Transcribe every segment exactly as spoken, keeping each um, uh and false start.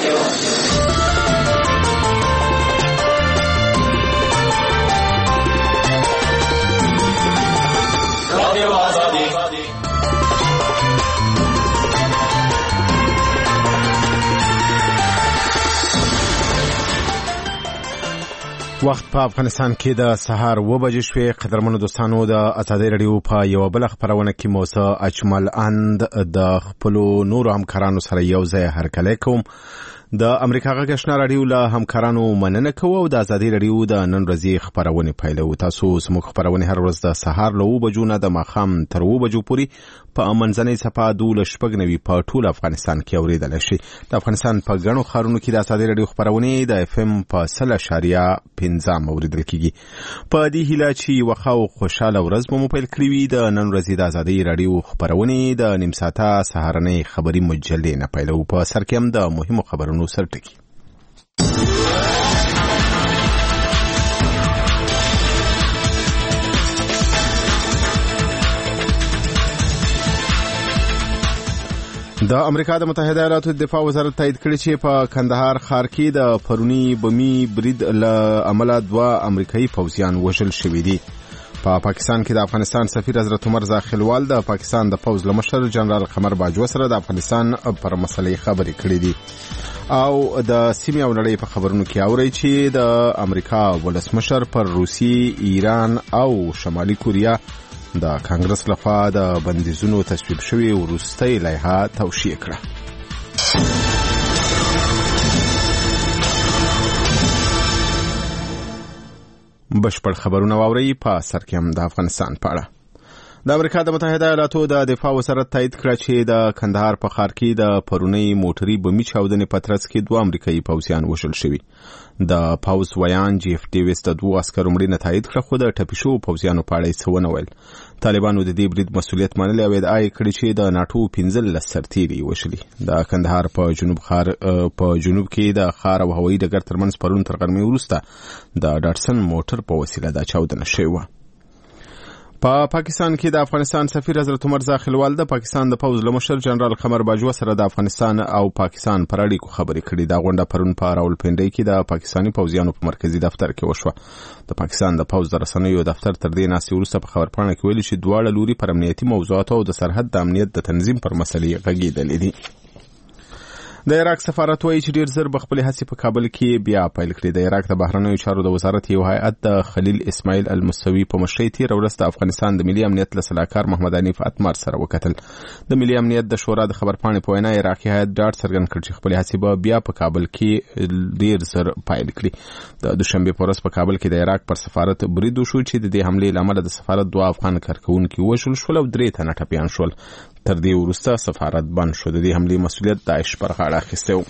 وخت په افغانستان کې د سهار و بجې شوې. قدرمنو دوستانو، د ازادۍ رادیو په یو بل خبرونه کې موسی اجمل اند د خپل نورو همکارانو سره یو ځای هرکلی کوم. د امریکا غږ آشنا رادیو له همکارانو مننه کوو او د ازادۍ رادیو د نن ورځې خبرونه پیلوو. تاسو زموږ خبرونه هر ورځ د سهار له اوه بجو نه د ماښام تر اوه بجو پورې په منځنۍ صفحه دولس شپږ نوي په ټول افغانستان کې اوریدلی شي. د افغانستان په ګڼو ښارونو کې د ازادۍ رادیو خبرونه د اف ام په سل اشاریه پنځه اوریدل کیږي. په دې هیله چې یوه ښه او خوشحاله ورځ به مو پیل کړې وي، د نن ورځې د ازادۍ رادیو خبرونه د نیم ساعته سهارنۍ خبري مجلې نه پیلوو. په سر کې هم د مهمو خبرونو سرټکي. د امریکا د متحده ایالاتو د دفاع وزارت تایید کړی چې په کندهار ښار کې د پرونی بمی برید له امله دوه امریکایي پوځیان وژل شوي دي. په پا پاکستان کې د افغانستان سفیر حضرت عمر زاخلوال د پاکستان د پوځ له مشر جنرال قمر باجوه سره د افغانستان پر مسلې خبرې کړې دي. او د سیمې او نړۍ په خبرونو کې اوري چې د امریکا ولسمشر پر روسیې، ایران او شمالي کوریا د کانګرس لخوا د بندیزونو تصویب شوی وروستۍ لایحه توشیح کړه. بشپړ خبرونه واوري. په سر کې هم د افغانستان په اړه. د امریکا د متحده ایالاتو د دفاع وزارت تایید کړه چې د کندهار په ښار کې د پرونی موټري بمي چاودنې په ترڅ کې دوه امریکایي پوځیان وژل شوي. د پوځ ویان جی اف ډیویس د دوه عسکرو مړینه تایید کړه، خو د ټپي شوو پوځیانو په اړه یې څه ونه ویل. طالبانو د دې برید مسؤلیت منلی او ادعا یې کړې چې د ناټو پنځلس سرتیري وژلي. د کندهار په جنوب ښار په جنوب کې د ښار او هوایي ډګر ترمنځ پرون تر غرمې وروسته د ډاټسن موټر په وسیله دا چاودنه شوې وه. په پا پاکستان کې د افغانستان سفیر حضرت عمر زاخلوال د پاکستان د پوځ له مشر جنرال قمر باجوه سره د افغانستان او پاکستان پر اړیکو خبرې کړې. دا غونډه پرون په راولپنډۍ کې د پاکستاني پوځیانو په مرکزي دفتر کې وشوه. د پاکستان د پوځ د رسنیو دفتر تر دې ناستې وروسته په خبرپاڼه کې ویلي چې دواړه لوري پر امنیتي موضوعاتو او د سرحد د امنیت د تنظیم پر مسلې غږېدلې دي. د عراق سفارت وایي چې ډیر زر به خپل هڅې په کابل کې بیا پیل کړي. د عراق د بهرنیو چارو د وزارت یو هیئت د خلیل اسماعیل المستوي په مشرۍ تېره ورځ د افغانستان د ملي امنیت له سلاکار محمد حنیف اتمر سره وکتل. د ملي امنیت د شورا د خبرپاڼې په وینا عراقي هیئت ډاډ څرګند کړ چې خپل هڅې به بیا په کابل کې ډیر زر پیل کړي. د دوشنبې په ورځ په کابل کې د عراق پر سفارت برید وشو چې د دې حملې له امله د سفارت دوه افغان کارکوونکي وژل شول او درې تنه ټپیان شول. تر دې وروسته سفارت بند شو. د دې حملې مسؤلیت داعش پر غاړه اخیستی و.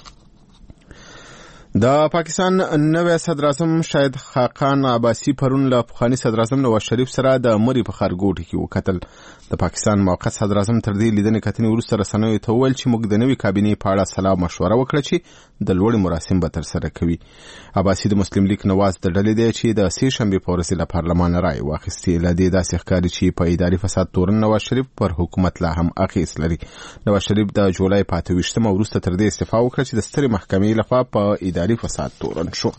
د پاکستان نوی صدر اعظم شاهد خاقان عباسی پرون له پخواني صدر اعظم نواز شریف سره د مري په ښارګوټي کې وکتل. د پاکستان موقت صدر اعظم تر دې لیدنې کتنې وروسته رسنیو ته وویل چې موږ د نوې کابینې په اړه سلا مشوره وکړه چې د لوړې مراسم به ترسره کوي. عباسی د مسلم لیگ نواز د ډلې دی چې د سې شنبې په ورځ له پارلمان رایې واخیستې. له دې داسې ښکاري چې په اداري فساد تورن نواز شریف پر حکومت لا هم اغېز لري. نواز شریف د جولای په اته ویشتمه وروسته تر دې استعفا وکړه چې د سترې محکمې لخوا په اداري فساد تورن شو.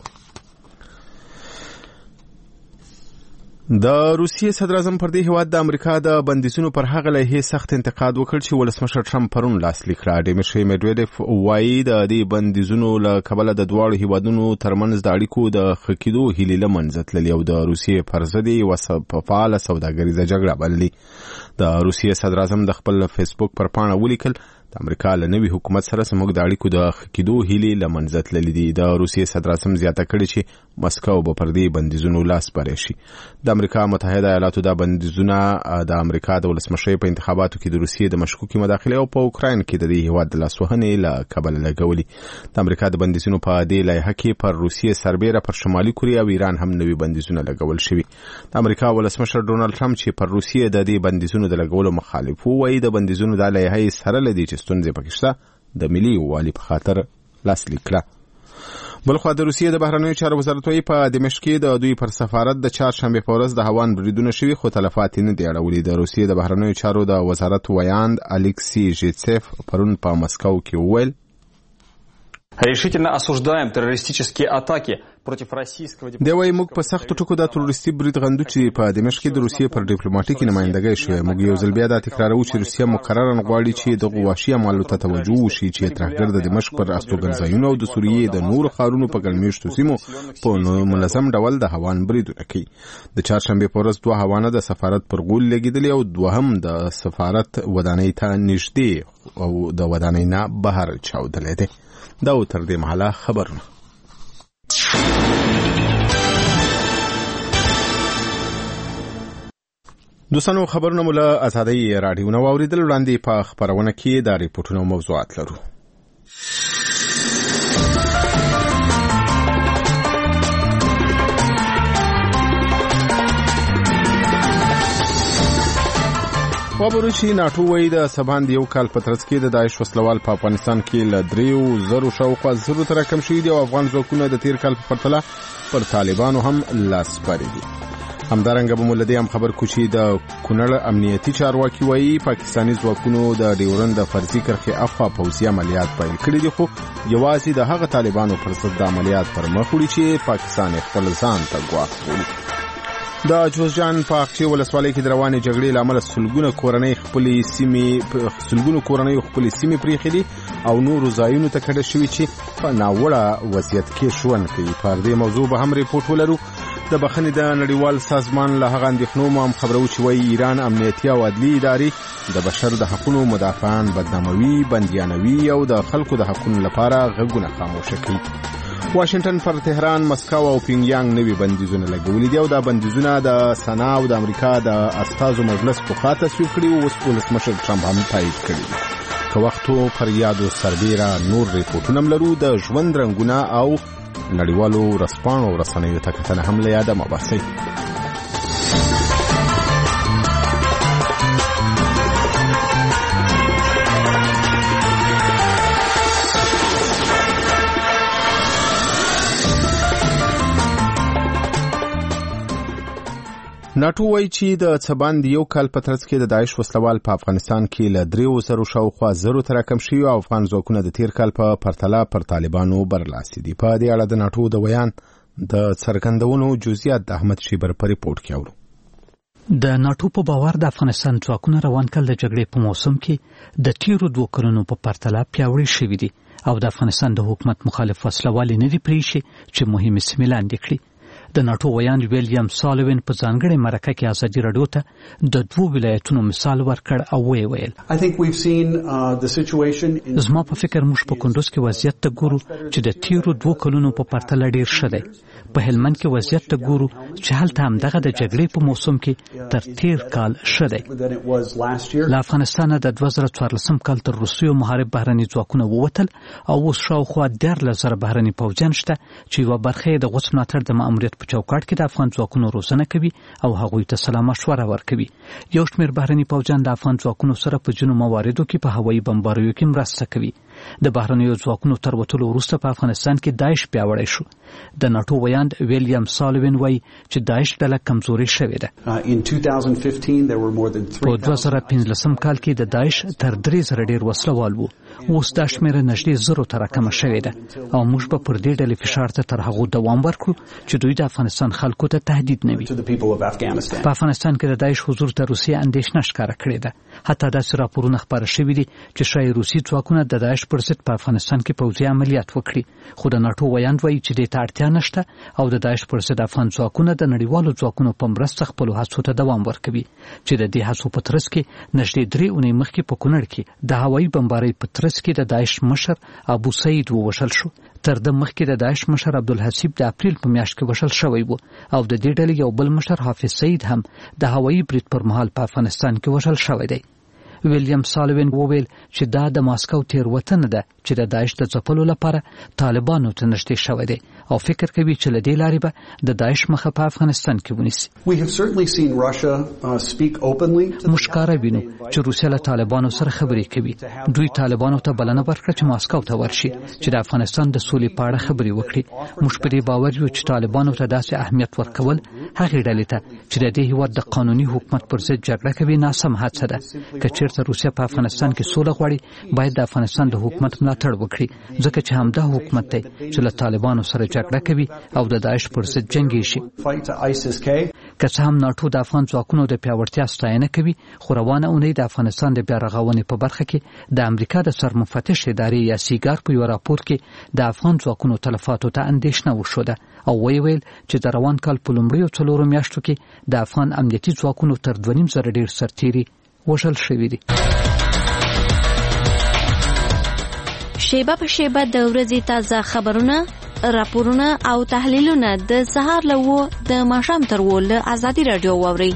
د روسیې صدر اعظم پر دې هیواد د امریکا د بندیزونو پر هغه لایحې سخت انتقاد وکړ چې ولسمشر ټرمپ پرون لاسلیک کړه. ډیمیټري میډویډیف وایي د دې بندیزونو له کبله د دواړو هیوادونو ترمنځ د اړیکو د ښه کېدو هیلې له منځه تللې او د روسیې پر ضد یې یوه فعاله سوداګریزه جګړه بللې. د روسیې صدر اعظم د خپل فیسبوک پر پاڼه ولیکل د امریکا له نوي حکومت سره زموږ د اړیکو د ښه کېدو هیلې له منځه تللې دي. د روسیې صدر اعظم زیاته کړې چې مسکو به پر دې بندیزونو لاس بری شي. د امریکا متحده ایالاتو دا بندیزونه د امریکا د ولسمشرۍ په انتخاباتو کې د روسیې د مشکوکې مداخلې او په اوکراین کې د دې هیواد د لاسوهنې له کبله لګولي. د امریکا د بندیزونو په دې لایحه کې پر روسیې سربیره پر شمالي کوریا او ایران هم نوي بندیزونه لګول شوي. د امریکا ولسمشر ډونالډ ټرمپ چې پر روسیې د دې بندیزونو د لګولو مخالف و، وایي د بندیزونو دا لایحه یې سره له دې چې ستونزې پکې شته د ملي یووالي په خاطر لاسلیک کړه. بلخوا د روسیې د بهرنیو چارو وزارت وایي په دمشق کې د دوی پر سفارت د چهارشنبې په ورځ د هوان بریدونه شوي خو تلفات یې نه دي اړولي. د روسیې د بهرنیو چارو د وزارت ویاند الکسی ژیتسیف پرون په مسکو کې وویل Решительно осуждаем террористические атаки против российского دی وايي موږ په سختو ټکو د تروریستي برید غندو چې په دمشق کې د روسیې پر ډیپلوماټیکي نمائندګۍ شوی. موږ یو ځل بیا دا تکراروو چې روسیه مقررا غواړي چې د وحشي عملو ته توجه وشي چې ترهګر د دمشق پر استوګنځایونو او د سوریې د نور ښارونو په ګڼمېشتو سیمو په منظم ډول د هوان بریدونه کوي. د چهارشنبې په ورځ دوه هوانه د سفارت پر غول لګېدلې او دوهم د سفارت ودانۍ ته نږدې او د ودانۍ نه بهر چاودلی دی. دا و تر دې مهاله خبرونه. دوستانو خبرونه مو له آزادۍ راډیو نه واوریدل. وړاندې په خبرونه کې دا ریپورټونه او موضوعات لرو. وابرو چې ناټو وایي د سبان د یو کال په ترڅ کې د داعش وسلوال په افغانستان کې له دریو زرو شاوخوا زرو ته راکم شوي دي او افغان ځواکونه د تیر کال په پرتله پر طالبانو هم لاس بری دي. همدارنګه به مو له دې هم خبر کو چې د کونړ امنیتي چارواکي وایي پاکستاني ځواکونو د ډیورند د فرضي کرښې اخوا پوځي عملیات پیل کړي دي، خو یوازې د هغه طالبانو پر ضد د عملیات پر مخ وړي چې پاکستان خپل ځان ته ګواښ بولي. د جوزجان په اقچې ولسوالۍ کې د روانې جګړې له امله سلګونه کورنۍ خپلې سیمې سلګونو کورنۍ خپلې سیمې پرېښې دي او نورو ځایونو ته کډه شوي چې په ناوړه وضعیت کې ژوند کوي. پر دې موضوع به هم ریپورټ ولرو. د بخښنې د نړیوال سازمان له هغه اندېښنو مو هم خبرو چې وایي ایران امنیتي او عدلي ادارې د بشر د حقونو مدافعان بدناموي، بندیانوي او د خلکو د حقونو لپاره غږونه خاموشه کوي. واشنگټن پر تهران، مسکو او پینګیانګ نوي بندیزونه لګولي دي او دا بندیزونه د سنا او د امریکا د استازو مجلس په خوا تصویب کړي او اوس ولسمشر ټرمپ هم تایید کړي دي. که وختو پر یادو سربیره نور ریپورټونه لرو. د ژوند رنګونه او نړیوالو رسپانو رسنیو ته کتنه هم له یاده مه باسئ. ناټو وایي چې د سبان د یو کال په ترڅ کې د داعش وسلوال په افغانستان کې له دریو زرو شاوخوا زرو ته راکم شوي او افغان ځواکونه د تیر کال په پرتله پر طالبانو برلاسي دي. په دې اړه د ناټو د بیان د څرګندونو جزئیات د احمد شیبر په ریپورت کې اورو. د ناټو په باور د افغانستان ځواکونه روان کال د جګړې په موسم کې د تیرو دوه کلونو په پرتله پیاوړي شوي دي او د افغانستان د حکومت مخالف وسلوال نه دي پریښي چې مهمه سیمې لاندې کړي. د ناټو ویاند ویلیام سالوین په ځانګړې مرکه کې ازادي راډیو ته د دوو ولایتونو مثال ورکړ او وی ویل زما په فکر موږ په کندوز کې وضعیت ته ګورو چې د تیرو دوو کلونو په پرتله ډیر ښه دی. په هلمند کې وضعیت ته ګورو چې هلته همدغه د جګړې په موسم کې تر تیر کال ښه دی. له افغانستانه د دوه زره څوارلسم کال تر روسیې محارب بهرني ځواکونه ووتل او اوس شاوخوا دیارلس زره بهرني پوځیان شته چې یوه برخه یې د غوڅ ملاتړ د ماموریت په چوکاټ کې د افغان ځواکونو روزنه کوي او هغوی ته سلا مشوره ورکوي. یو شمېر بهرني پوځیان د افغان ځواکونو سره په ځینو مواردو کې په هوایي بمباریو کې مرسته کوي. د بهرنیو ځواکونو تر وتلو وروسته په افغانستان کې داعش پیاوړی شو. د ناټو ویاند ویلیام سالوین وایي چې داعش ډله کمزوري شوې ده. په دوه زره پنځلسم کال کې د داعش تر درې زره ډېر وسلوال وو. اوس دا شمېره نږدې زرو ته راکمه شوې ده او موږ به پر دې ډلې فشار ته تر هغو دوام ورکړو چې دوی د افغانستان خلکو ته تهدید نه وي. په افغانستان کې د داعش حضور ته روسیه اندېښنه ښکاره کړې ده. حتی داسې راپورونه خپاره شوي دي چې ښایي روسي ځواکونه د داعش پر ضد په افغانستان کې پوځي عملیات وکړي. خو د ناټو ویاند وایي چې دې ته اړتیا نشته او د داعش پر ضد افغان ځواکونه د نړیوالو ځواکونو په مرسته خپلو هڅو ته دوام ورکوي چې د دې هڅو په ترڅ کې نږدې درې اونۍ مخکې په کونړ کې د هوایي بمبارۍ په ترڅ کې د داعش مشر ابو سعید ووژل شو. تر د مخکې د داعش مشر عبدالحسیب د اپریل په میاشت کې وژل شوی و او د دې ډلې یو بل مشر حافظ سعید هم د هوایي برید پر مهال په افغانستان کې وژل شوی دی. ویلیام سالوین وویل چې دا د ماسکو تېروتنه ده چې د داعش د ځپلو لپاره طالبانو ته نږدې شوی دی او فکر کوي چې له دې لارې به د داعش مخه په افغانستان کې ونیسي. موږ ښکاره وینو چې روسیه له طالبانو سره خبرې کوي. دوی طالبانو ته بلنه ورکړه چې ماسکو ته ورشي چې د افغانستان د سولې په اړه خبرې وکړي. موږ په دې باور یو چې طالبانو ته داسې اهمیت ورکول هغې ډلې ته چې د دې هېواد د قانوني حکومت پر ضد جګړه کوي ناسم هڅه ده. که چېرته روسیه په افغانستان کې سوله غواړي باید د افغانستان د حکومت ملاتړ ملاتړ وکړي ځکه چې همدا حکومت دی چې له طالبانو سره جګړه کوي او د داعش پر ضد جنګي شي. که څه هم ناټو د افغان ځواکونو د پیاوړتیا ستاینه کوي، خو روانه اونۍ د افغانستان د بیا رغونې په برخه کې د امریکا د سرمفتش ادارې یا سیګار په یو راپور کې د افغان ځواکونو تلفاتو ته اندېښنه وښوده او ویې ویل چې د روان کال په لومړیو څلورو میاشتو کې د افغان امنیتي ځواکونو تر دوه نیم زره ډېر سرتیري وژل شوي دي. شیبه په شیبه د ورځې تازه خبرونه، راپورونه او تحلیلونه د سهار له اوو د ماښام تر اوو له ازادي راډیو واورئ.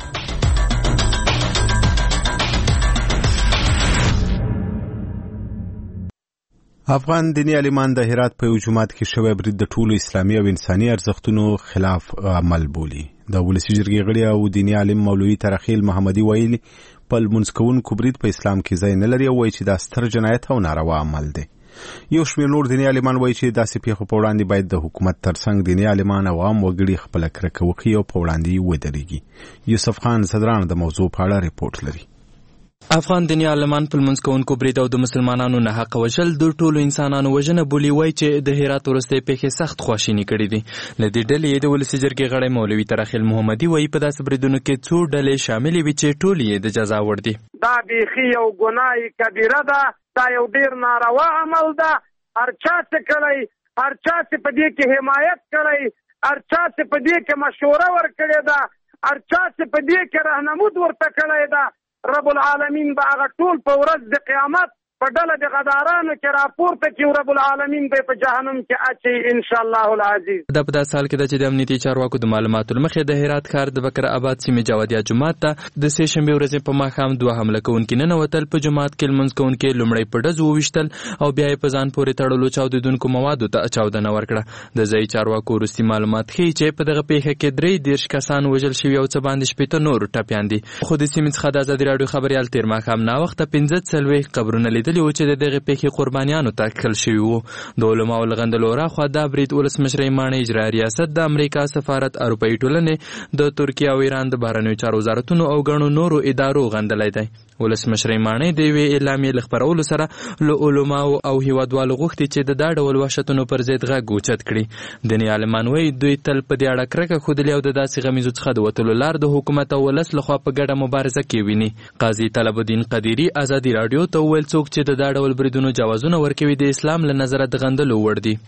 افغان دینی عالمان د هرات په یو جومات کې شوی برید د ټولو اسلامي او انساني ارزښتونو خلاف عمل بولي. د ولسي جرګې غړي او دینی عالم مولوي ترخیل محمدي ویلي په لمونځ کوونکو برید په اسلام کې ځای نه لري او وایي چې دا ستر جنایت او ناروا عمل دی. یو شمېر نور دینی عالمان وایي چې داسې پیښو په وړاندې باید د حکومت ترڅنګ دینی عالمان او عام وګړي خپله کرکه وکړي او په وړاندې ودرېږي. یوسف خان صدران د موضوع په اړه ریپورټ لري. افغان دیني عالمان په لمونځ کوونکو برید او د مسلمانانو نه حق وژل د ټولو انسانانو وژنه بولي. وایي چې د هرات وروستۍ پیښې سخت خواشیني کړي دي. له دې ډلې د ولسي جرګې غړی مولوي ترخیل محمدي وایي په داسې بریدونو کې څو ډلې شاملې وي چې ټولې یې د جزا وړ دي. دا بیخي یو ګناه کبیره ده، دا یو ډیر ناروا عمل ده. هر چا څه کړی، هر چا څه په دې کې حمایت کړی، هر چا څه په دې کې مشوره ورکړې ده، هر چا څه په دې کې راهنمود ورته کړی ده. رب العالمین به هغه ټول په ورځ د قیامت په ډله د غدارانو کې راپورته کړي او رب العالمین به په جهنم کې اچي ان شاء الله العزیز. دا په داسې حال کې ده چې د امنیتي چارواکو د معلوماتو له مخې د هرات ښار د بکر آباد سیمې جوادیه جومات ته د سې شنبې ورځې په ماښام دوه حمله کوونکي ننوتل. په جومات کې لمونځ کوونکي لومړی په ډزو وویشتل او بیا یې په ځان پورې تړلو چاودېدونکو موادو ته چاودنه ورکړه. د ځایي چارواکو وروستي معلومات ښیي چې په دغه پیښه کې درې دېرش کسان وژل شوي او څه باندې شپېته نور ټپیان دي. خو د سیمې څخه د ازادي راډیو خبریال تېر ماښام ناوخته پنځه څلوېښت قبرونه لیدلي وو چې د دغې پیښې قربانیانو ته کښل شوي وو. د علماو له غندلو راخوا دا برید ولسمشرۍ ماڼۍ اجرایه ریاست، د امریکا سفارت، اروپایي ټولنې، د ترکیه او ایران د بهرنیو چارو وزارتونو او ګڼو نورو ادارو غندلی دی. ولسمشرۍ ماڼۍ د یوې اعلامیې له خپرولو سره له علماو او هیوادوالو غوښتي چې د دا ډول وحشتونو پر ضد غږ اوچت کړي. دیني عالمان وایي دوی تل په دې اړه کرکه ښودلې او د داسې غمیزو څخه د وتلو لار د حکومت او ولس لخوا په ګډه مبارزه کې ویني. قاضي طلب الدین قدیري ازادي راډیو ته وویل څوک چې د دا ډول بریدونو جوازونه ورکوي د اسلام له نظره د غندلو وړ دي.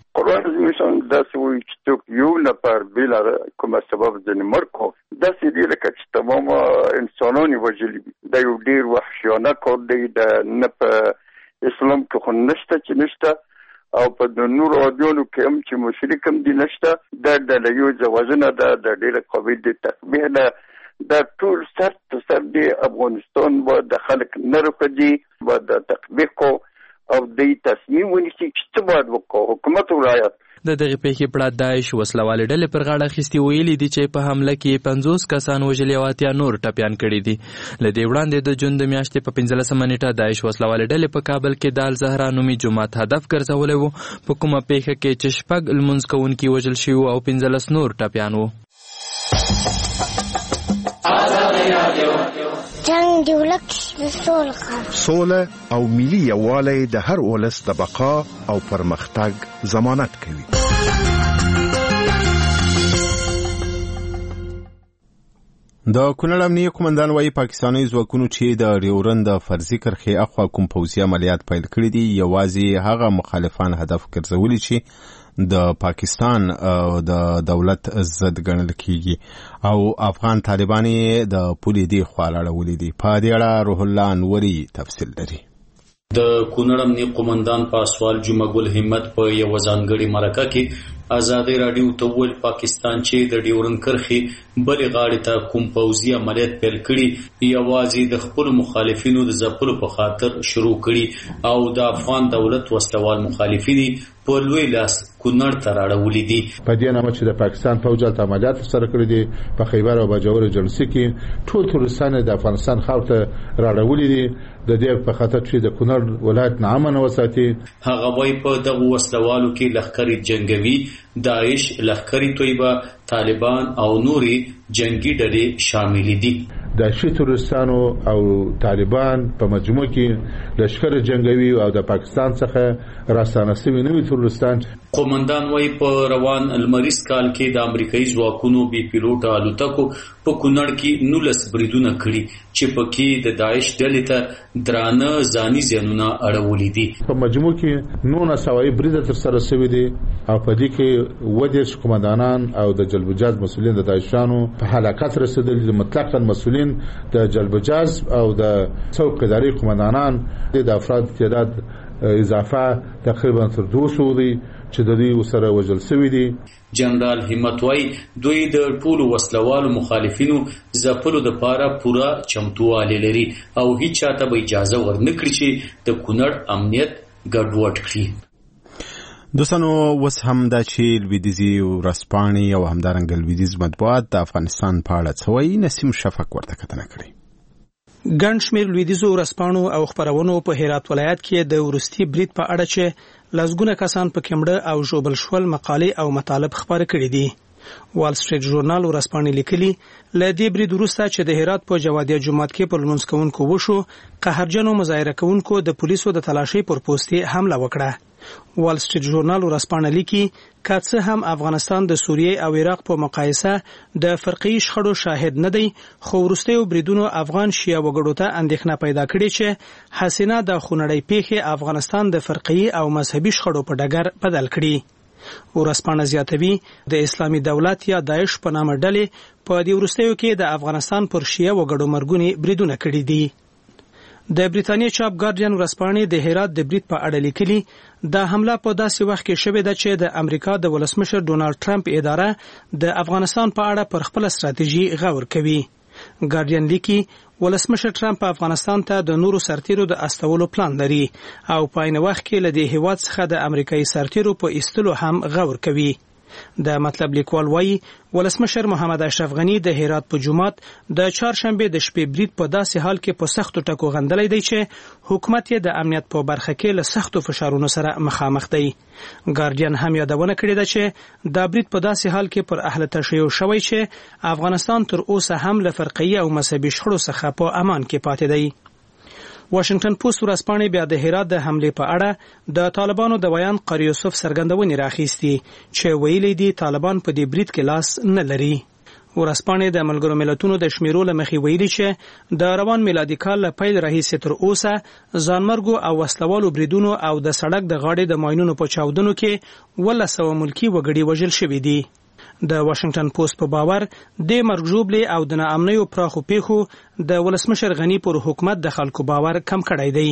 داسې وایي چې څوک یو نفر بلا کومه سبب ځینې مړ کړو، داسې دی لکه چې تمام انسانان یې وژلي وي. دا یو ډېر وحشیانه کار دی. د نه په اسلام کې خو نشته چې نشته او په د نورو ادیانو کې هم چې مشرک هم دي نشته. دا د یو جوازونه ده، د ډېره قوي د تقبیح ده. دا ټول سر ته سر دی. افغانستان باید د خلک نه رخدي باید د تقبیح کو او د تصمیم ونیسي چې څه باید وکړو. حکومت ولایت د دغې پیښې پړه داعش وسلوالې ډلې پر غاړه اخیستي ویلي دي چې په حمله کې پنځوس کسان وژلي او اتیا نور ټپیان کړي دي. له دې وړاندې د جون د میاشتې په پنځلسمه نیټه داعش وسلوالې ډلې په کابل کې د الزهرا نومي جومات هدف ګرځولی و، په کومه پیښه کې چې شپږ لمونځ کوونکي وژل شوي او پنځلس نور ټپیان وو. جنگ دی ولک سول سوله او ملي یووالی د هر ولس د بقا او پرمختګ ضمانت کوي. د کونړ امنیه قومندان وایي پاکستاني ځواکونو چې د ډیورند د فرضي کرښې اخوا کوم پوځي عملیات پیل کړي دي یوازې هغه مخالفان هدف ګرځولي چې د پاکستان د دولت ضد ګڼل کیږي او افغان طالبان د پولې دی خوا لاړولي دي. په دې اړه روح الله انوري تفصیل لري. د کونړ امنیه قومندان پاسوال جمعه ګل همت په یو ځانګړي مرکه کې ازادي راډیو ته ویل پاکستان چې د ډیورند کرښې بلې غاړې ته کوم پوځي عملیات پیل کړي یوازې د خپل مخالفینو د ځپلو په خاطر شروع کړي او د افغان دولت وسلوال مخالفین په لوی لاس کونړ ته راړولي دي. په دې نامه چې د پاکستان پوځ هلته عملیات سره کړي دي په خیبر او باجوړ جلسې کې ټول تورستان د افغانستان خاور ته راړولي دي د دې په خاطر چې د کونړ ولایت نامن وساتي. هغه وایي په دغه وسلوالو کې لښکرې جنگوي داعش، لښکرې طیبه، طالبان او نوري جنگي ډلې شامل دي. د شي ترورستانو او طالبان په مجموع کې لشکره جنگوي او د پاکستان څخه راستانه شوی نوی ترورستان. قومندان وای په روان المریض کال کې د امریکایي ځواکونو بي پیلوټ الوتکو په کونړ کې نولس بریدونه کړي چې پکې د داعش ډلې ته درانه ځاني زیانونه اړولې دي. په مجموع کې نو نسوي برید تر سره شوی دي او په دې کې ودیش قومندانان او د جلبجاز مسولین د داعشانو په هلاکت رسیدلي دي. مطلقاً مسولین د جلبجاز او د څوک اداري قومندانان د افراد تعداد اضافه تقریبا تر دوه سوه دي چې د دوی سره وژل شوی دي. جنرال همت وای دوی د ټولو وسلوالو مخالفینو ځپلو د پاره پورا چمتووالی لري او هیڅ چاته به اجازه ورنکړي چې د کونړ امنیت ګډوډ کړي. دوستانو وس هم دا چې لویدیزي ورځپاڼې او همدارنګه لویدیز مطبوعات د افغانستان په اړه څه وایي، نسیم شفق ورته کتنه کړې. ګڼ شمېر لویدیځو ورځپاڼو او خپرونو په هرات ولایت کې د وروستي برید په اړه چې لسګونه کسان په کمړه او ژوبل شول مقالې او مطالب خپاره کړي دي. وال سټریټ ژورنال ورځپاڼې لیکلي له دې برید وروسته چې د هرات په جوادیه جومات کې پر لمونځ کوونکو وشو، قهرجنو مظاهره کوونکو د پولیسو د تلاشۍ پر پوستې حمله وکړه. وال سټریټ ژورنال ورځپاڼه لیکي که څه هم افغانستان د سوریې او عراق په مقایسه د فرقي شخړو شاهد نه دی، خو وروستیو بریدونو افغان شیعه وګړو ته اندېښنه پیدا کړې چې حسینه د خونړۍ پیښې افغانستان د فرقي او مذهبي شخړو په ډګر بدل کړي. ورځپاڼه زیاتوي د اسلامي دولت یا داعش په نامه ډلې په دې وروستیو کې د افغانستان پر شیعه وګړو مرګونی بریدونه کړي دي. د بریتانیا چاپ ګارډین ورځپاڼې د هرات د برید په اړه لیکلي دا حمله په داسې وخت کې شوې ده چې د امریکا د ولسمشر ډونالد ټرمپ اداره د افغانستان په اړه پر خپل ستراتیژي غور کوي. ګارډین لیکي ولسمشر ټرمپ افغانستان ته د نورو سرتیرو د استولو پلان لري او په عین وخت کې له دې هیواد څخه د امریکایي سرتیرو په ایستلو هم غور کوي. د مطلب لیکوال وایي ولسمشر محمد اشرف غنی د هرات په جومات د چهارشنبه د شپې برید په داسې حال کې په سختو ټکو غندلی دی چې حکومت یې د امنیت په برخه کې له سختو فشارونو سره مخامخ دی. ګارډین هم یادونه کړې ده چې دا برید په داسې حال کې پر اهل تشیع شوی چې افغانستان تر اوسه هم له فرقي او مذهبي شخړو څخه په امان کې پاتې دی. واشنگټن پوسټ ورځپاڼې بیا د هرات د حمله په اړه د طالبانو د ویان قاری یوسف څرګندونې راخیستي چې ویلي دي طالبان په دې برید کې لاس نه لري. ورځپاڼې د ملګرو ملتونو د شمیرو له مخې ویلي چې د روان میلادي کال له پیل راهیسې تر اوسه ځانمرګو او وسلوالو بریدونو او د سړک د غاړې د ماینونو په چاودنو کې ولس سوه ملکي وګړي وژل شوي دي. د واشنگټن پوسټ په باور د مرګ ژوبلې او د ناامنیو پراخو پیښو د ولسمشر غنی پر حکومت د خلکو باور کم کړی دی.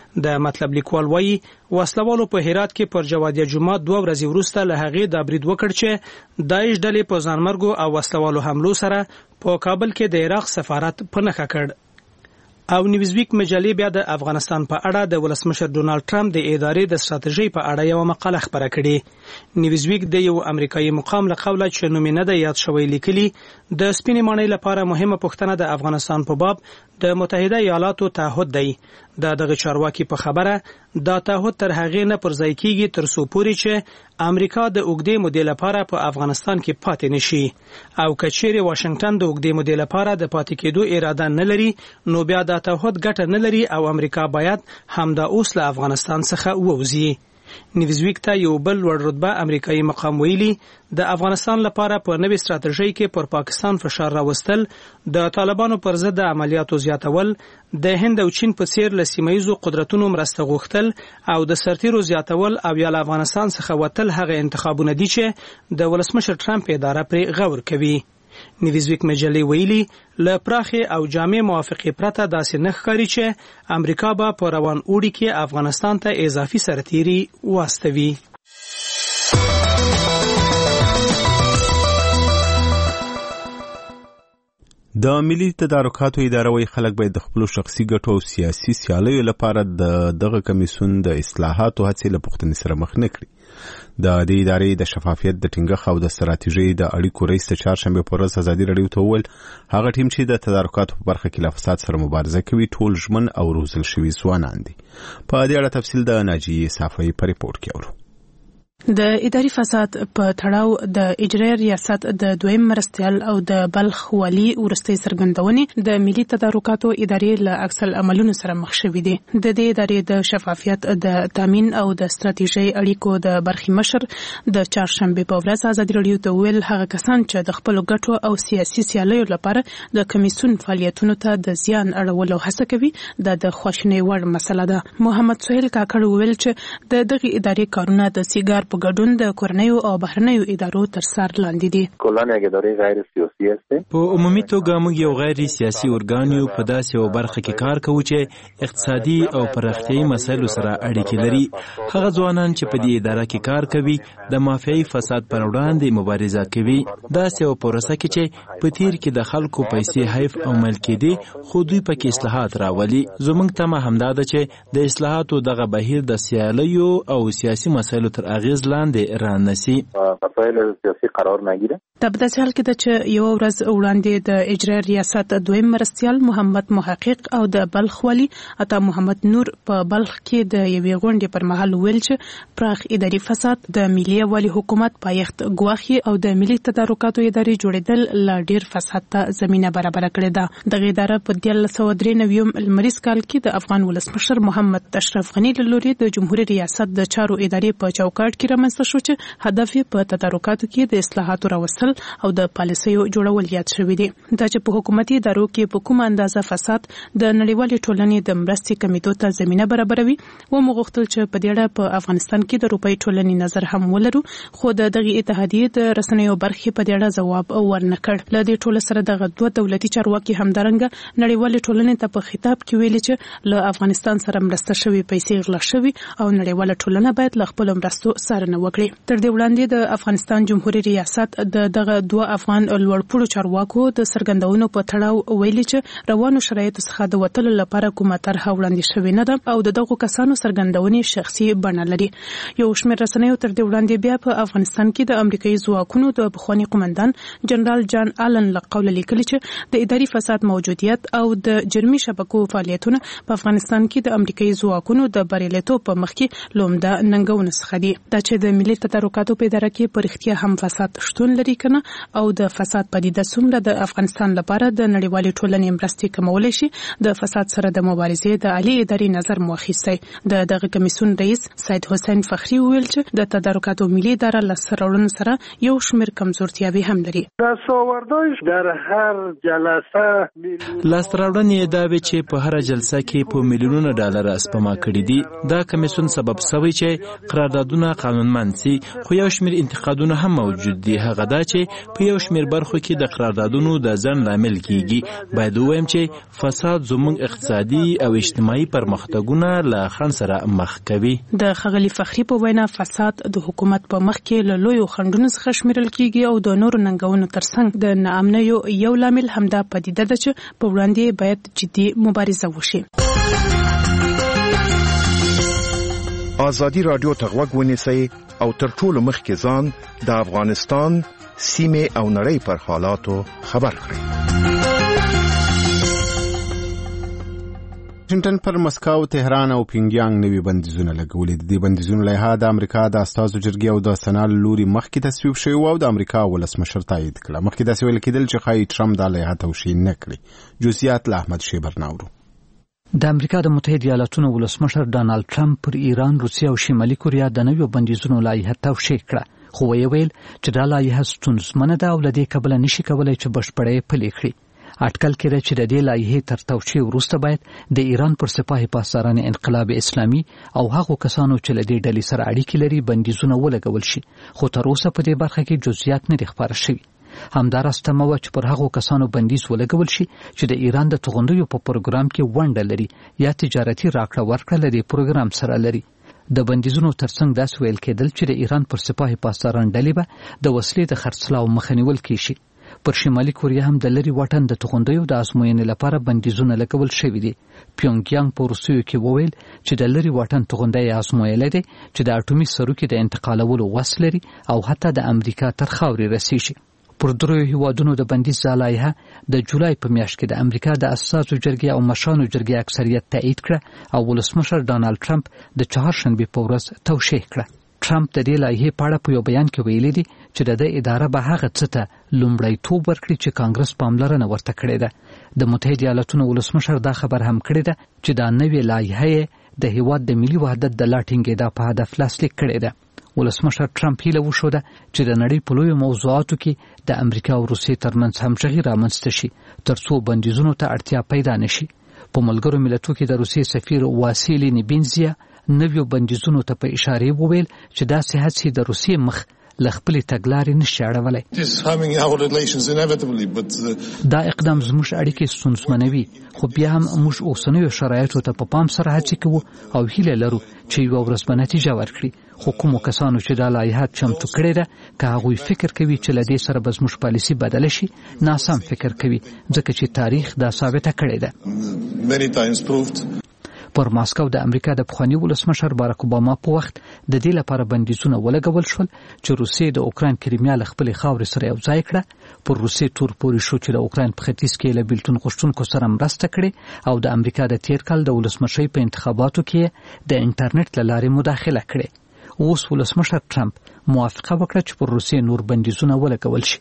د مطلب لیکوال وایي وسلوالو په هرات کې پر جوادیه جومات دوه ورځې وروسته له هغې دا برید وکړ چې داعش ډلې په ځانمرګو او وسلوالو حملو سره په کابل کې د عراق سفارت په نښه کړ. او نیوزویک مجلې بیا د افغانستان په اړه د ولسمشر ډونالد ټرمپ د ادارې د ستراتیژۍ په اړه یو مقاله خپره کړې. نیوزویک د یو امریکایي مقام له قوله چې نوم نه دی یاد شوی لیکلي د سپینې ماڼۍ لپاره مهمه پوښتنه د افغانستان په باب د متحده ایالاتو تعهد دی. د دغه چارواکي په خبره دا تعهد تر هغې نه پر ځای کیږي تر څو پورې چې امریکا د اوږدې مودې لپاره په افغانستان کې پاتې نشي او که چیرې واشنگټن د اوږدې مودې لپاره د پاتې کېدو اراده نه لري نو بیا دا تعهد ګټه نه لري او امریکا باید همدا اوس له افغانستان څخه ووځي. نیوزویک ته یو بل لوړ رتبه امریکایي مقام ویلي د افغانستان لپاره په نوې ستراتیژۍ کې پر پاکستان فشار راوستل، د طالبانو پر ضد د عملیاتو زیاتول، د هند او چین په څیر له سیمهییزو قدرتونو مرسته غوښتل او د سرتیرو زیاتول او یا له افغانستان څخه وتل هغه انتخابونه دي چې د ولسمشر ټرمپ اداره پرې غور کوي. نیوزویک مجلې ویلي له پراخې او جامع موافقې پرته داسې نه ښکاري چې امریکا به په روان اوړي کې افغانستان ته اضافي سرتیري واستوي. د ملي تدارکاتو اداره وايي خلک باید د خپلو شخصي ګټو او سیاسي سیالیو لپاره د دغه کمیسیون د اصلاحاتو هڅې له پوښتنې سره مخ نه کړي. د دې ادارې د شفافیت د ټینګښت او د ستراتیژۍ د اړیکو رئیس د چهارشنبه په ورځ ازادي راډیو ته وویل هغه ټیم چې د تدارکاتو په برخه کې له فساد سره مبارزه کوي ټول ژمن او روزل شوي ځوانان دي. په دې اړه تفصیل د ناجیې صافۍ په ریپورت کې اورو. د اداري فساد په تړاو د اجرایي ریاست د دویم مرستیال او د بلخ والي ورستي څرګندونې د ملي تدارکاتو ادارې له عکس العملونو سره مخ شوې دي. د دې ادارې د شفافیت د تامین او د ستراتیژي اړیکو د برخي مشر د چهارشنبه په ورځ ازادي راډیو ته ویل هغه کسان چې د خپل ګټو او سیاسي سیالیو لپاره د کمیسیون فعالیتونو ته د زیان اړولو هڅه کوي دا د خوښنې وړ مسله ده. محمد سهیل کاکړ ویل چې د دغه ادارې کارونه د سیګار په ګډون د کورنیو او بهرنیو ادارو تر سر لاندې دي. کلان یک اداره غیر سیاسي است. په عمومي توګه موږ یو غیر سیاسي ارګان یو په داسې یو برخه کې کار کوو چې اقتصادي او پراختیایي مسایلو سره اړیکې لري. هغه ځوانان چې په دې اداره کې کار کوي د مافیایي فساد پر وړاندې مبارزه کوي. داسې یو پروسه کې چې په تیر کې د خلکو پیسې حیف او ملکي دي خو دوی پکې اصلاحات راولي. زموږ تمه همدا ده چې د اصلاحاتو دغه بهیر د سیالیو او سیاسي مسایلو تر اغیز لاندې رانسی. مسایل سیاسي قرار نگیره. د بداسې حال کې د چې یو ورځ وړاندې د اجرایي ریاست دویم مرستیال محمد محقق او د بلخ والي عطا محمد نور په بلخ کې د یوې غونډې پر مهال ویل چې پراخ اداري فساد د ملي والي حکومت پایښت ګواښي او د ملي تدارکاتو ادارې جوړېدل لا ډیر فساد ته زمينه برابر کړې ده. دغه اداره په دیارلس سوه درې نوي لمریز کال کې د افغان ولسمشر محمد اشرف غني له لوري د جمهوریت ریاست د چارو ادارې په چوکاټ کې رامنځته شو چې هدف یې په تدارکاتو کې د اصلاحاتو راوستل او د پالیسیو جوړول یاد شوی دی. دا چې په حکومتي ادارو کې په کومه اندازه فساد د نړیوالې ټولنې د مرستې کمیټو ته زمينه برابروي و مغوښتل چې په دې اړه په افغانستان کې د روپۍ ټولنې نظر هم ولرو خو د دغه اتحادیې د رسنیو برخې په دې اړه ځواب ورنکړ. له دې ټول سره دغه دوه دولتي چارواکي همدارنګه نړیوالې ټولنې ته په خطاب کې ویلي چې له افغانستان سره مرسته شوی پیسې غلا شوی او نړیواله ټولنه باید له خپل مرستو څارنه وکړي. تر دې وړاندې د افغانستان جمهوریت ریاست د دغه دوه افغان لوړپوړو چارواکو د څرګندونو په تړاو ویلي چې روانو شرایطو څخه د وتلو لپاره کومه طرحه وړاندې شوې نه ده او د دغو کسانو څرګندونې شخصي بڼه لري. یو شمېر رسنیو تر دې وړاندې بیا په افغانستان کې د امریکایي ځواکونو د پخواني قومندان جنرال جان آلن له قوله لیکلي چې د اداري فساد موجودیت او د جرمي شبکو فعالیتونه په افغانستان کې د امریکایي ځواکونو د بریالیتوب په مخ کې لومړه ننګونه څخه دي. دا چې د ملي تدارکاتو په اداره کې په رښتیا هم فساد شتون لري کنه او د فساد پدیده څومره د افغانستان لپاره د نړیوالې ټولنې مرستې کمولی شي د فساد سره د مبارزې د عالی ادارې نظر مو اخیستی. د دغه کمیسیون رئیس سید حسین فخری ویل چې د تدارکاتو ملي اداره له سرغړونو سره یو شمېر کمزورتیاوې هم لري. دستاوردهایش در هر جلسه لاسته راوړنې دا وي چې په هر جلسه کې په میلیونونو ډالر سپما کړي دي. دا کمیسیون سبب سوی چې قراردادونه قانونمند سي خو یو شمېر انتقادونه هم موجود دي. هغه دا چې په یو شمېر برخو کې د قراردادونو د ځنډ لامل کیږي. باید ووایم چې فساد زموږ اقتصادي او اجتماعي پرمختګونه له خنډ سره مخ کوي. د ښاغلي فخري په وینا فساد د حکومت په مخ کې له لویو خنډونو څخه شمیرل کیږي او د نورو ننګونو ترڅنګ د ناامنیو یو لامل همدا پدیده ده چې په وړاندې باید جدي مبارزه وشي. ازادي رادیو ته غوږ ونیسئ او تر ټولو مخکې ځان د افغانستان سیمه او نړۍ پر حالاتو خبر کړئ. واشنگټن پر مسکو، تهران او پینګیانګ نوي بندیزونه لګولي دي. د بندیزونو لایحه د امریکا د استازو جرګې او د سنا لوري مخکې تصویب شوی او د امریکا ولسمشر تایید کړه. مخکې داسې ویل کېدل چې ښایي ټرمپ دا لایحه توشیح نه کړي. جزئیات له احمد شیبر ناورو. د امریکا د متحده ایالاتونو ولسمشر ډانلډ ټرمپ پر ایران، روسیه او شمالي کوریا د نویو بندیزونو لایحه توشیح کړه، خو ویل چې دا لایحه ستونزمنه ده او له دې کبله نشي کولای چې بشپړه پلي کړي. اټکل کړي چې د دې لایحې تر توشیح وروسته باید د ایران پر سپاه پاسداران انقلاب اسلامي او هغو کسانو چې له دې ډلې سره اړیکې لري بندیزونه ولګول شي، خو تر اوسه په دې برخه کې جزئیات نه دي خبره شوي. همدارسته مو چې پر هغو کسانو بندیز ولګول شي چې د ایران د توغندیو په پروګرام کې ونډه لري یا تجارتي راکړه ورکړه لري پروګرام سره لري. د بندیزونو ترڅنګ داس ویل کېدل چې د ایران پر سپاه پاسداران ډلې به د وسلې د خرڅلاو مخه نیول کیږي. پر شمالي کوریا هم د لري واټن د توغندیو د ازموینې لپاره بندیزونه لګول شوي دي. پیونګیانګ په روسیو کې وویل چې د لري واټن توغندی ازمویل دي چې د اټومي سروکي د انتقالولو وس لري او حتی د امریکا تر خاورې رسیږي. پر دریو هیوادونو د بندیز لایحه د جولای په میاشت کې د امریکا د اساسو جرګې او مشرانو جرګې اکثریت تایید کړه او ولسمشر ډانلډ ټرمپ د چهارشنبه په ورځ توشیح کړه. ټرمپ د دې لایحې په اړه په یو بیان کې ویلي دی چې د دې اداره به هغه څه ته لومړیتوب ورکړي چې کانګرس پاملرنه ورته کړې ده. د متحده ایالاتونو ولسمشر دا خبر هم کړی ده چې دا نوې لایحه د هیواد د ملي وحدت د لا ټینګېدا په هدف لاسلیک کړې ده. ولسمشر ټرمپ هیله وښوده چې د نړۍ په لویو موضوعاتو کې د امریکا او روسیې ترمنځ همغږي رامنځته شي ترڅو بندیزونو ته اړتیا پیدا نشي. په ملګرو ملتونو کې د روسیې سفیر واسیلی نیبینزیا نویو بندیزونو ته په اشاره وویل چې دا هڅې د روسیې مخ له خپلې تګلارې نشي اړولی. دا اقدام زموږ اړیکې ستونزمنوي، خو بیا هم موږ اوسنیو شرایطو ته په پام سره هڅې کوو او هیله لرو چې یوه ورځ به نتیجه ورکړي. خو کومو کسانو چې دا لایحه چمتو کړې ده که هغوی فکر کوي چې له دې سره به زموږ پالیسي بدله شي، ناسم فکر کوي، ځکه چې تاریخ دا ثابته کړې ده. پر ماسکو د امریکا د پخواني ولسمشر باراک اوباما په وخت د دې لپاره بندیزونه ولګول شول چې روسیې د اوکراین کریمیا له خپلې خاورې سره یو ځای کړه. پر روسیې تور پورې شو چې د اوکراین په ختیځ کې له بیلتون غوښتونکو سره مرسته کړي او د امریکا د تیر کال د ولسمشۍ په انتخاباتو کې د انټرنیټ له لارې مداخله کړي. اوس ولسمشر ټرمپ موافقه وکړه چې پر روسیې نور بندیزونه ولګول شي.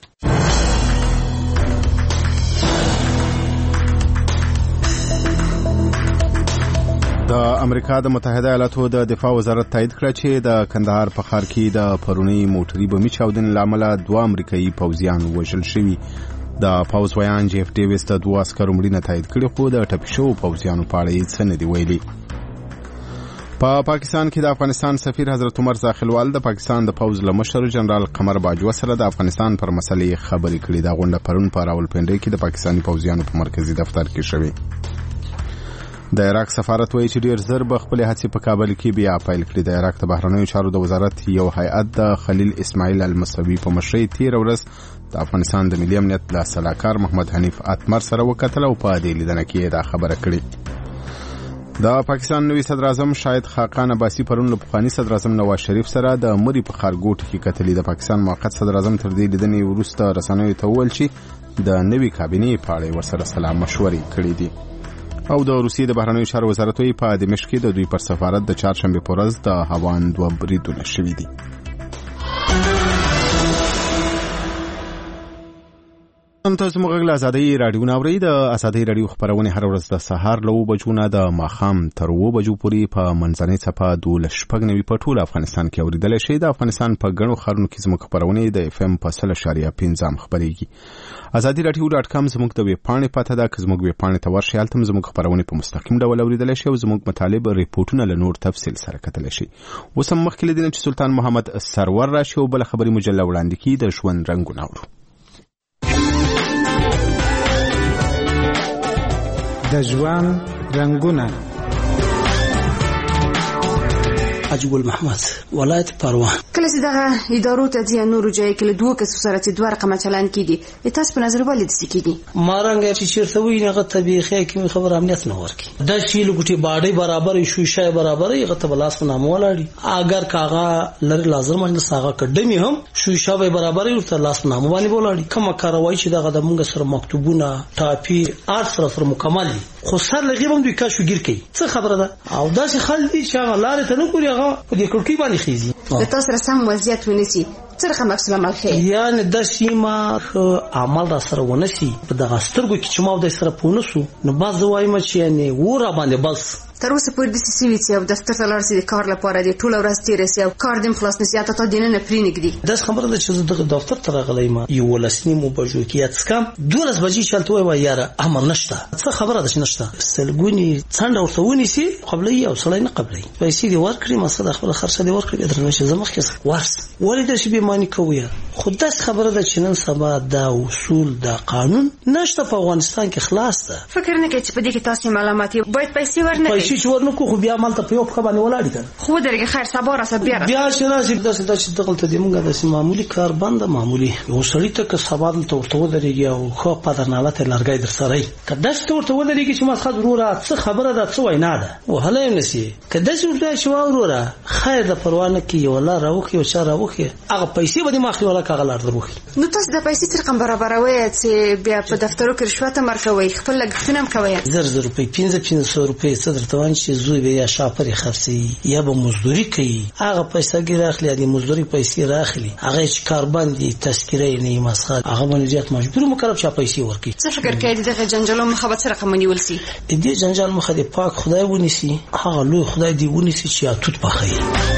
د امریکا د متحده ایالاتو د دفاع وزارت تایید کړ چې د کندهار په ښار کې د پرونی موټري بمي چاودنې له امله دوه امریکایي پوځیان وژل شوي. د پوځ ویان جیف ډیویس د دوه عسکرو مړینه تایید کړې، خو د ټپي شوو پوځیانو په اړه یې څه نه دي ویلي. په پا پاکستان کې د افغانستان سفیر حضرت عمر زاخلوال د پاکستان د پوځ له مشر جنرال قمر باجوه سره د افغانستان پر مسلې خبرې کړې. دا غونډه پرون په راولپنډۍ کې د پاکستاني پوځیانو په مرکزی دفتر کې شوې. د عراق سفارت وایي چې ډیر زر به خپل هڅې په کابل کې بیا پیل کړي. د عراق د بهرنیو چارو د وزارت یو هیئت د خلیل اسماعیل المصوي په مشرۍ تیر ورځ د افغانستان د ملي امنیت د سلاکار محمد حنیف اتمر سره وکتل او په دې لیدنه کې دا خبره کړې. د پاکستان نوی صدر اعظم شاهد خاقان عباسی پرون له پخواني صدر اعظم نواز شریف سره د مری په خارګوټ کې کتلې. د پاکستان موقت صدر اعظم تر دې لیدنې وروسته رسنیو ته وویل چې د نوی کابینې په اړه ورسره سلا مشورې کړې دي. او د روسیې د بهرنیو چارو وزارت وایي په دمشق کې د دوی پر سفارت د چهارشنبه په ورځ د هوان دوه بریدونه شوي دي. تاسو موږ له آزادۍ رادیو ناوړي د آزادۍ رادیو خبرونه هر ورځ د سهار له بجو نه د ماخام تر و بجو پورې په منځنۍ صفه دولس شپږ نوي په ټول افغانستان کې اوریدل شي. د افغانستان په ګڼو خارونو کې زموږ خبرونه د اف ام په سل اشاریه پنځم خبريږي. آزادۍ رادیو ډاټ کام زموږ د ویب پاڼې پته ده که زموږ ویب پاڼې ته ورشئ هلته زموږ خبرونه په مستقیم ډول اوریدل شي او زموږ مطالب ریپورتونه له نور تفصیل سره کتل شي. اوس هم مخکې لیدل چې سلطان محمد سرور راشي او بل خبري مجله وړاندې کی د ژوند رنگونه اورو. د ژوند رنگونه عجول محمد ولایت پروان. کله چې دغه ادارو ته ځي نورو ځای کې له دوه کسو سره چې دوه رقم چلان کیږي تاسو په نظر ولې دسی کیږي؟ مارنګ چې چیرته وي هغه طبيخه کې خبر امنیت نه ورکی د شیل ګټي باډي برابر شوشه برابر هغه ته بلاس نه مولاړي اگر کاغه لری لازم نه ساغه کډمی هم شوشه به برابر یو ته لاس نه موالي بولاړي کومه کاروي چې دغه د مونږ سره مکتوبونه ټاپي ار سره سره مکمل خو سر لغیبم دوی کاشو ګیر کوي څه خبره ده او داسې خلدي چې هغه لارې ته نه ګوري هغه په دې کړکۍ باندې خيزي د تاسو سره سم وضعیت ونیسي څه رقم عکس العمل خیر یعنی د سیمه عمل را سره ونسی په دغه سترګو کې چې ما د سره پونسو نو باز وایم چې یعنی ور باندې بس تر اوسه پورې د سی وی سی او دفتر ته لاړ سي د کار لپاره د ټول ورځ تیرې سي او کار دیم خلاص نسي اته ته دینه نه پرینګدي د خبره ده چې دغه دفتر ته راغلی ما یو ولسنی مو بجو کې اتسکم دولس بجې چلته وای یاره امر نشته څه خبره ده چې نشته سلګونی څنډه ورته ونی سي قبلي او سړی نه قبلي پیسې دی ورکړي مسله خپل خرڅه دی ورکړي درنه چې زمخ کې ورس ولې د شی به معنی کوي خو د خبره ده چې نن سبا دا اصول دا قانون نشته په افغانستان کې خلاص ده فکر نه کوي چې په دې کې تاسو معلومات باید پیسې ورنه پیسې ورنکو خو بیا مال ته په یو خبره ولاړی کړ خو درګه خیر صبر راځه بیا بیا چې راځي د څه د دغلت دی مونږه د معمولی کار بند معمولی یو سړی ته که سبا ته ورته ودرېږي او خو په درناوت لارګای در سره کله چې ورته ودرېږي چې ما خد وروره څه خبره ده څه وینا ده وهله یې نسی کله چې ورته شو وروره خیر د پروانه کې یو لا راوخي او چا راوخي هغه پیسې به ما خپل کاغه لار دروخي. نو تاسو د پیسې څه رقم برابروي چې بیا په دفترو کې رشوت مرکوي خپل لګښتونه هم کوي؟ زر زر روپۍ پنځه پنځه روپۍ صدر توان چې زوی به یا شاپري خرڅي یا به مزدوري کوي هغه پیسې ګر اخلي د مزدوري پیسې راخلي هغه چې کار باندې تذکره نه مسخه هغه باندې زیات مجبور مکرب چې پیسې ورکړي. څه فکر کوي دغه جنجالو مخه به څه رقم نیول سي؟ دې جنجال مخه د پاک خدای ونیسي هغه لوی خدای دی ونیسي چې اتوت پخې.